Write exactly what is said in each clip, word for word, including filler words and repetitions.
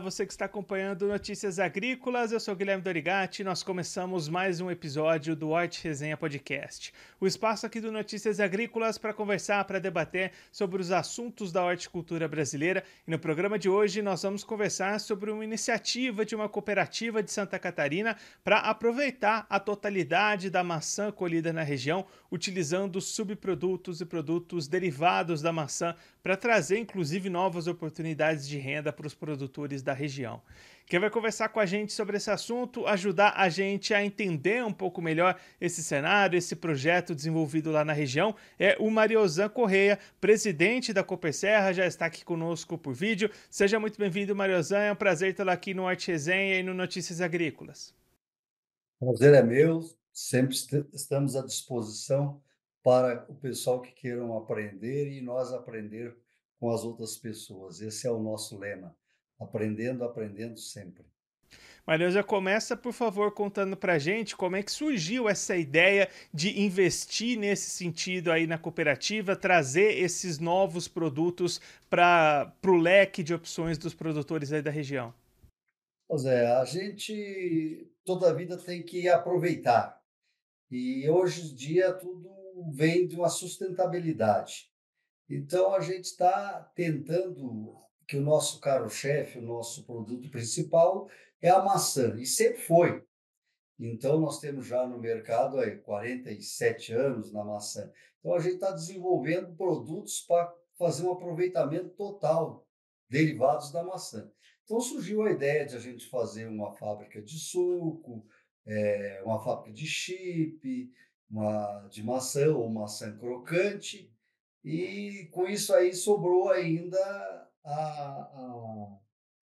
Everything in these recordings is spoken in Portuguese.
você que está acompanhando Notícias Agrícolas, eu sou Guilherme Dorigatti e nós começamos mais um episódio do Hort Resenha Podcast. O espaço aqui do Notícias Agrícolas para conversar, para debater sobre os assuntos da horticultura brasileira. E no programa de hoje nós vamos conversar sobre uma iniciativa de uma cooperativa de Santa Catarina para aproveitar a totalidade da maçã colhida na região, utilizando subprodutos e produtos derivados da maçã para trazer inclusive novas oportunidades de renda para os produtores da região. Quem vai conversar com a gente sobre esse assunto, ajudar a gente a entender um pouco melhor esse cenário, esse projeto desenvolvido lá na região, é o Mariozan Correia, presidente da Coperserra, já está aqui conosco por vídeo. Seja muito bem-vindo, Mariozan, é um prazer tê-lo aqui no Hort Resenha e no Notícias Agrícolas. O prazer é meu, sempre est- estamos à disposição para o pessoal que queiram aprender e nós aprender com as outras pessoas. Esse é o nosso lema, aprendendo, aprendendo sempre. Mariozan, começa, por favor, contando pra gente como é que surgiu essa ideia de investir nesse sentido aí na cooperativa, trazer esses novos produtos para o leque de opções dos produtores aí da região. Pois é, a gente toda a vida tem que aproveitar. E hoje em dia tudo vem de uma sustentabilidade. Então a gente está tentando que o nosso carro-chefe, o nosso produto principal é a maçã, e sempre foi. Então, nós temos já no mercado aí quarenta e sete anos na maçã. Então, a gente está desenvolvendo produtos para fazer um aproveitamento total derivados da maçã. Então, surgiu a ideia de a gente fazer uma fábrica de suco, eh, uma fábrica de chip, uma de maçã ou maçã crocante, e com isso aí sobrou ainda a, a,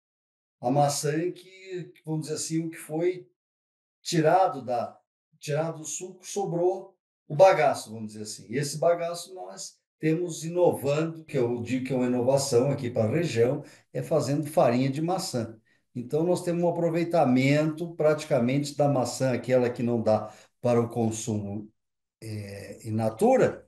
a maçã que, vamos dizer assim, o que foi tirado da tirado do suco, sobrou o bagaço, vamos dizer assim. E esse bagaço nós temos inovando, que eu digo que é uma inovação aqui para a região, é fazendo farinha de maçã. Então nós temos um aproveitamento praticamente da maçã, aquela que não dá para o consumo in natura,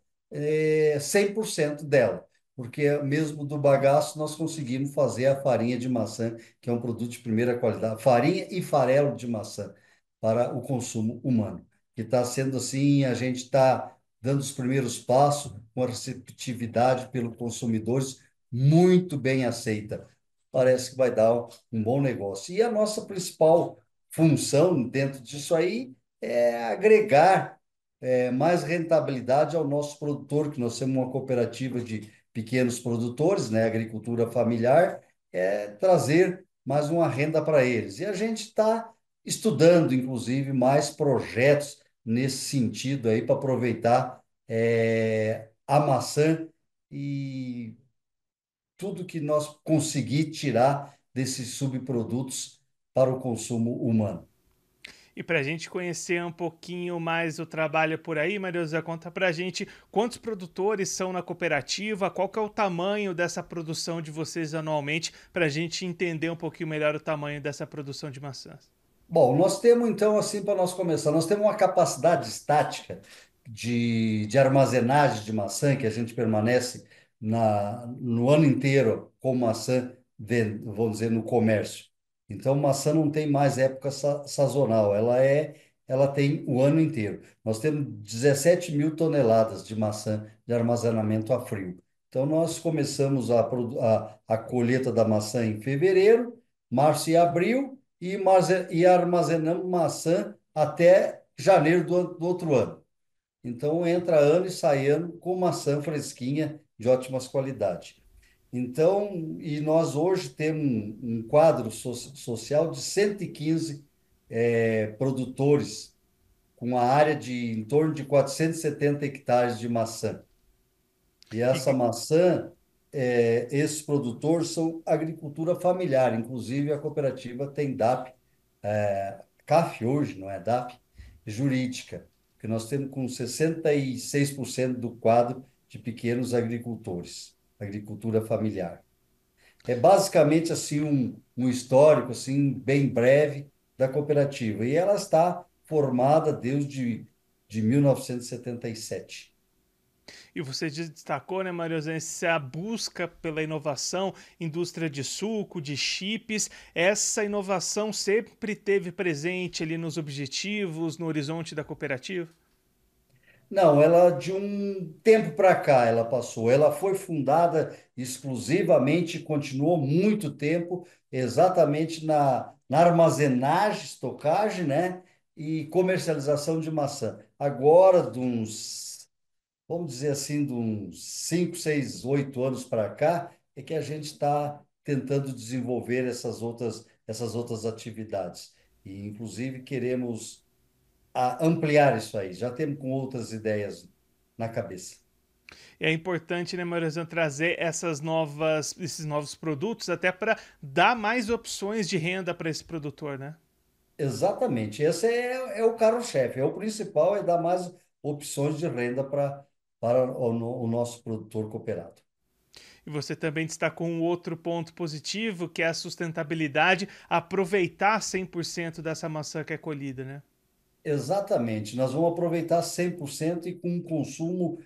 é cem por cento dela, porque mesmo do bagaço nós conseguimos fazer a farinha de maçã, que é um produto de primeira qualidade, farinha e farelo de maçã para o consumo humano, que está sendo assim, a gente está dando os primeiros passos, com a receptividade pelos consumidores muito bem aceita. Parece que vai dar um bom negócio. E a nossa principal função dentro disso aí é agregar é, mais rentabilidade ao nosso produtor, que nós temos uma cooperativa de pequenos produtores, né, agricultura familiar, é trazer mais uma renda para eles. E a gente está estudando, inclusive, mais projetos nesse sentido aí para aproveitar é, a maçã e tudo que nós conseguir tirar desses subprodutos para o consumo humano. E para a gente conhecer um pouquinho mais o trabalho por aí, Mariozan, conta para a gente quantos produtores são na cooperativa, qual que é o tamanho dessa produção de vocês anualmente, para a gente entender um pouquinho melhor o tamanho dessa produção de maçãs. Bom, nós temos então, assim, para nós começar, nós temos uma capacidade estática de, de armazenagem de maçã, que a gente permanece na, no ano inteiro com maçã, ven- vamos dizer, no comércio. Então, maçã não tem mais época sa- sazonal, ela é, ela tem o ano inteiro. Nós temos dezessete mil toneladas de maçã de armazenamento a frio. Então, nós começamos a, produ- a, a colheita da maçã em fevereiro, março e abril, e, marze- e armazenamos maçã até janeiro do, an- do outro ano. Então, entra ano e sai ano com maçã fresquinha de ótimas qualidades. Então, e nós hoje temos um, um quadro so- social de cento e quinze eh, produtores, com uma área de em torno de quatrocentos e setenta hectares de maçã. E essa E, maçã, é, esses produtores são agricultura familiar, inclusive a cooperativa tem D A P, é, C A F hoje, não é D A P, jurídica, que nós temos com sessenta e seis por cento do quadro de pequenos agricultores, agricultura familiar. É basicamente assim um, um histórico assim bem breve da cooperativa, e ela está formada desde de mil novecentos e setenta e sete. E você destacou, né, Mariana, essa busca pela inovação, indústria de suco, de chips, essa inovação sempre teve presente ali nos objetivos, no horizonte da cooperativa? Não, ela de um tempo para cá ela passou. Ela foi fundada exclusivamente, continuou muito tempo, exatamente na, na armazenagem, estocagem, né? E comercialização de maçã. Agora, de uns, vamos dizer assim, de uns cinco, seis, oito anos para cá, é que a gente está tentando desenvolver essas outras, essas outras atividades. E, inclusive, queremos a ampliar isso aí. Já temos com outras ideias na cabeça. É importante, né, Mariana, trazer essas novas, esses novos produtos até para dar mais opções de renda para esse produtor, né? Exatamente. Esse é, é o carro-chefe. É o principal, é dar mais opções de renda para, para o, no- o nosso produtor cooperado. E você também destacou um outro ponto positivo, que é a sustentabilidade, aproveitar cem por cento dessa maçã que é colhida, né? Exatamente. Nós vamos aproveitar cem por cento e com um consumo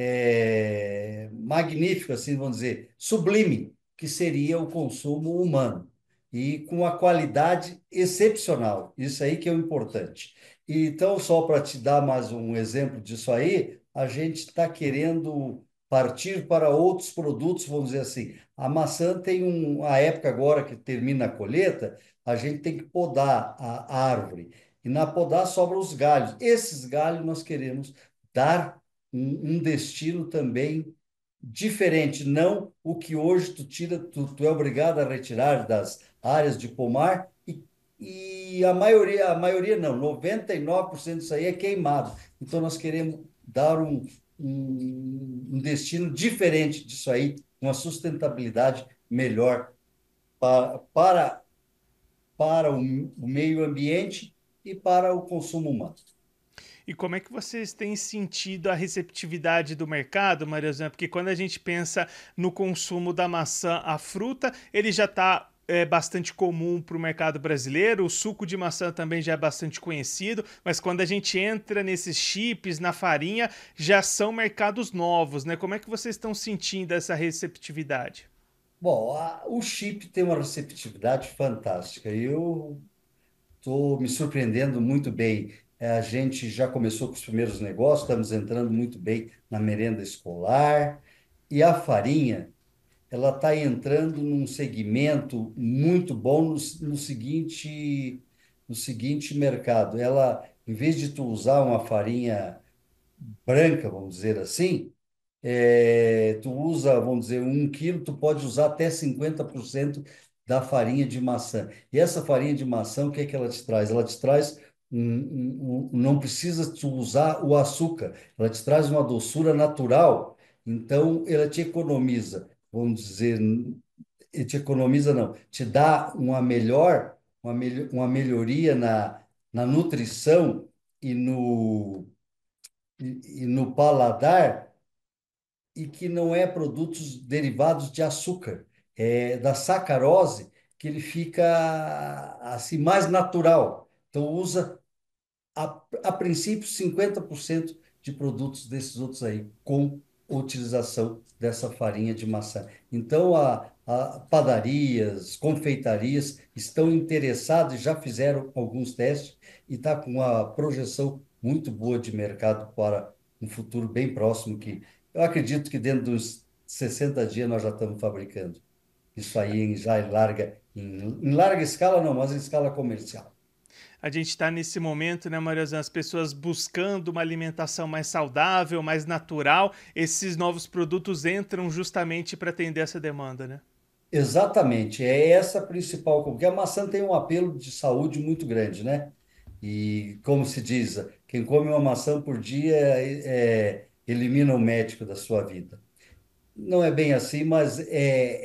é, magnífico, assim, vamos dizer, sublime, que seria o consumo humano. E com a qualidade excepcional. Isso aí que é o importante. E, então, só para te dar mais um exemplo disso aí, a gente está querendo partir para outros produtos, vamos dizer assim. A maçã tem um, a época agora que termina a colheita, a gente tem que podar a árvore. E na podar sobram os galhos. Esses galhos nós queremos dar um, um destino também diferente, não o que hoje tu tira, tu, tu é obrigado a retirar das áreas de pomar e, e a maioria, a maioria não, noventa e nove por cento disso aí é queimado. Então nós queremos dar um, um, um destino diferente disso aí, uma sustentabilidade melhor para, para para o, o meio ambiente e para o consumo humano. E como é que vocês têm sentido a receptividade do mercado, Mariana? Porque quando a gente pensa no consumo da maçã, a fruta, ele já está é bastante comum para o mercado brasileiro, o suco de maçã também já é bastante conhecido, mas quando a gente entra nesses chips, na farinha, já são mercados novos, né? Como é que vocês estão sentindo essa receptividade? Bom, a, o chip tem uma receptividade fantástica. Eu estou me surpreendendo muito bem. É, a gente já começou com os primeiros negócios, estamos entrando muito bem na merenda escolar. E a farinha, ela está entrando num segmento muito bom no, no seguinte, no seguinte mercado. Ela, em vez de tu usar uma farinha branca, vamos dizer assim, é, tu usa, vamos dizer, um quilo, tu pode usar até cinquenta por cento da farinha de maçã. E essa farinha de maçã, o que é que ela te traz? Ela te traz, um, um, um- não precisa tu usar o açúcar, ela te traz uma doçura natural, então ela te economiza, vamos dizer, e te economiza não, te dá uma melhor, uma, melho- uma melhoria na, na nutrição e no, e, e no paladar, e que não é produtos derivados de açúcar, é da sacarose, que ele fica assim mais natural. Então usa a, a princípio cinquenta por cento de produtos desses outros aí com utilização dessa farinha de maçã. Então a, a padarias, confeitarias estão interessadas, já fizeram alguns testes e está com uma projeção muito boa de mercado para um futuro bem próximo que eu acredito que dentro dos sessenta dias nós já estamos fabricando. Isso aí em, já em larga, em, em larga escala não, mas em escala comercial. A gente está nesse momento, né, Mariana, as pessoas buscando uma alimentação mais saudável, mais natural. Esses novos produtos entram justamente para atender essa demanda, né? Exatamente, é essa a principal, porque a maçã tem um apelo de saúde muito grande, né? E como se diz, quem come uma maçã por dia é, é, elimina o médico da sua vida. Não é bem assim, mas é,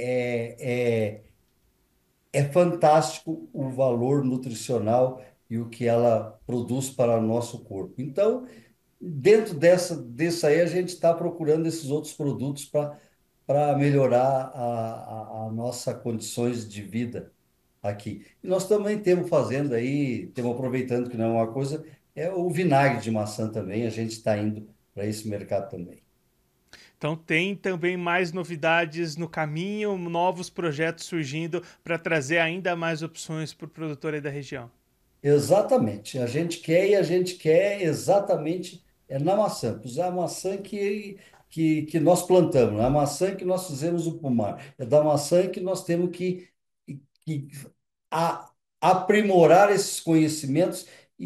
é, é, é fantástico o valor nutricional e o que ela produz para o nosso corpo. Então, dentro dessa, disso aí, a gente está procurando esses outros produtos para para melhorar a, a, a nossa condições de vida aqui. E nós também temos fazendo aí, temos aproveitando que não é uma coisa, é o vinagre de maçã também, a gente está indo para esse mercado também. Então tem também mais novidades no caminho, novos projetos surgindo para trazer ainda mais opções para o produtor aí da região. Exatamente. A gente quer e a gente quer exatamente é na maçã. Usar a maçã que, que, que nós plantamos, a maçã que nós fizemos o pomar. É da maçã que nós temos que, que a, aprimorar esses conhecimentos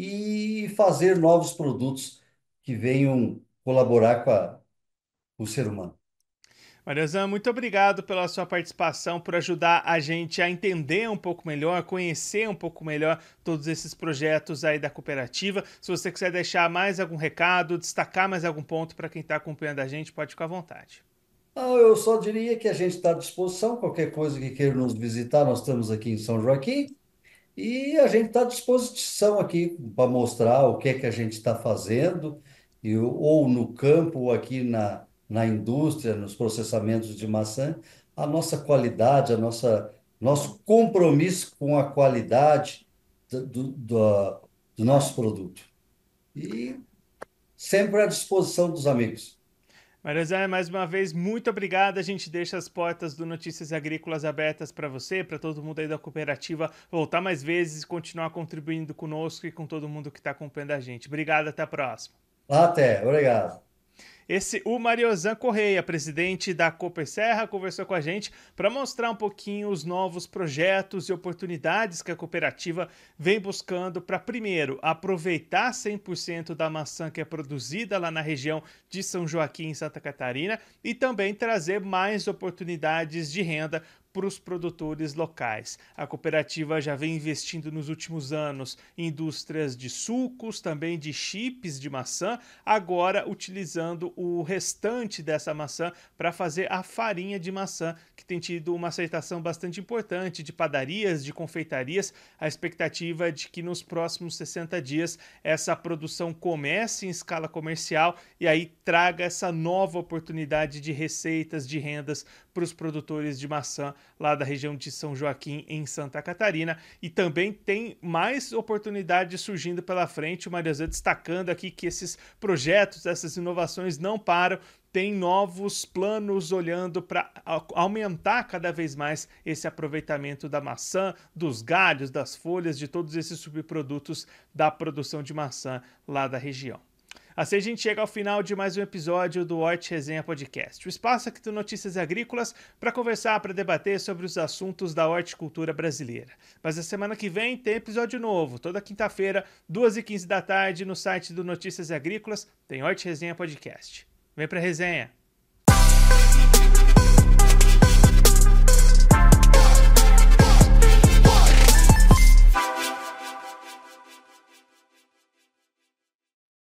e fazer novos produtos que venham colaborar com, a, com o ser humano. Mariozan, muito obrigado pela sua participação, por ajudar a gente a entender um pouco melhor, conhecer um pouco melhor todos esses projetos aí da cooperativa. Se você quiser deixar mais algum recado, destacar mais algum ponto para quem está acompanhando a gente, pode ficar à vontade. Não, eu só diria que a gente está à disposição, qualquer coisa que queira nos visitar, nós estamos aqui em São Joaquim. E a gente está à disposição aqui para mostrar o que é que a gente está fazendo, e, ou no campo, ou aqui na, na indústria, nos processamentos de maçã, a nossa qualidade, a nossa, nosso compromisso com a qualidade do, do, do do nosso produto. E sempre à disposição dos amigos. Mariozan, mais uma vez, muito obrigado. A gente deixa as portas do Notícias Agrícolas abertas para você, para todo mundo aí da cooperativa voltar mais vezes e continuar contribuindo conosco e com todo mundo que está acompanhando a gente. Obrigado, até a próxima. Até, obrigado. Esse, o Mariozan Correia, presidente da Cooper Serra, conversou com a gente para mostrar um pouquinho os novos projetos e oportunidades que a cooperativa vem buscando para, primeiro, aproveitar cem por cento da maçã que é produzida lá na região de São Joaquim, em Santa Catarina, e também trazer mais oportunidades de renda para os produtores locais. A cooperativa já vem investindo nos últimos anos em indústrias de sucos, também de chips de maçã, agora utilizando o restante dessa maçã para fazer a farinha de maçã, que tem tido uma aceitação bastante importante de padarias, de confeitarias. A expectativa é de que nos próximos sessenta dias essa produção comece em escala comercial e aí traga essa nova oportunidade de receitas, de rendas para os produtores de maçã lá da região de São Joaquim, em Santa Catarina. E também tem mais oportunidades surgindo pela frente. O Mariozan destacando aqui que esses projetos, essas inovações não param, tem novos planos olhando para aumentar cada vez mais esse aproveitamento da maçã, dos galhos, das folhas, de todos esses subprodutos da produção de maçã lá da região. Assim a gente chega ao final de mais um episódio do Hort Resenha Podcast, o espaço aqui do Notícias Agrícolas para conversar, para debater sobre os assuntos da horticultura brasileira. Mas na semana que vem tem episódio novo, toda quinta-feira, duas e quinze da tarde, no site do Notícias Agrícolas, tem Hort Resenha Podcast. Vem pra resenha!